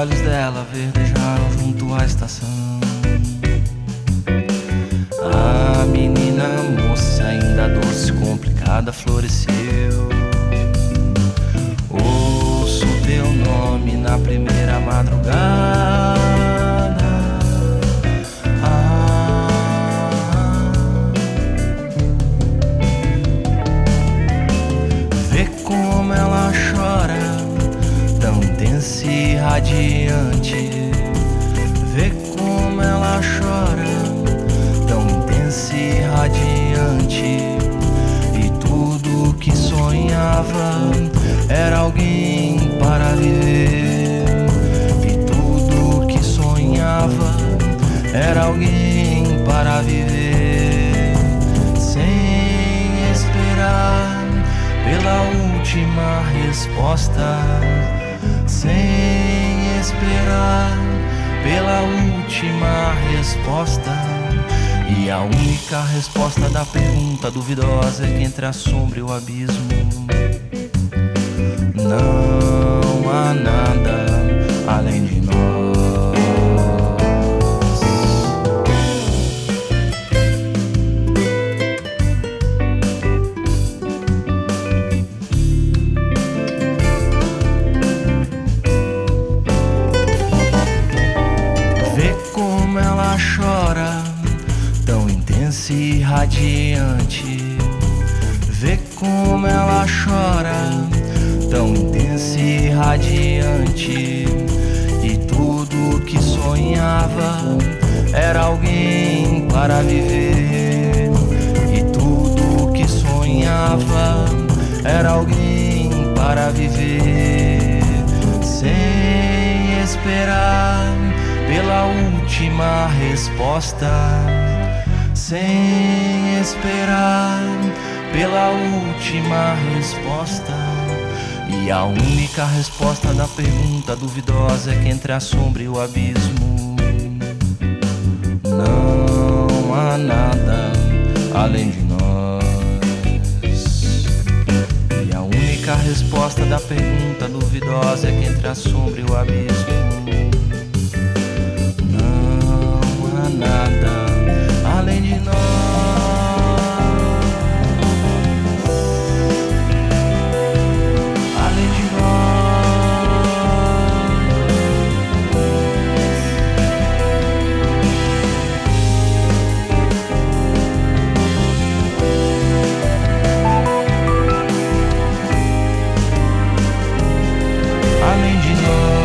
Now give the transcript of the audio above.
olhos dela verdejaram junto à estação. A menina moça, ainda doce, complicada, floresceu. Ouço teu nome na primeira madrugada. Vê como ela chora, tão intensa e radiante. Vê como ela chora, tão intensa e radiante. E tudo que sonhava era alguém para viver. E tudo que sonhava era alguém para viver. Sem esperar pela última resposta. Sem esperar pela última resposta. E a única resposta da pergunta duvidosa é que entre a sombra e o abismo não há nada além de nós. Vê como ela chora, tão intensa e radiante. Vê como ela chora, tão intensa e radiante. E tudo que sonhava era alguém para viver. E tudo que sonhava era alguém para viver. Sem esperar pela última resposta. Sem esperar pela última resposta. E a única resposta da pergunta duvidosa é que entre a sombra e o abismo não há nada além de nós. E a única resposta da pergunta duvidosa é que entre a sombra e o abismo não há nada além de nós. Além de nós.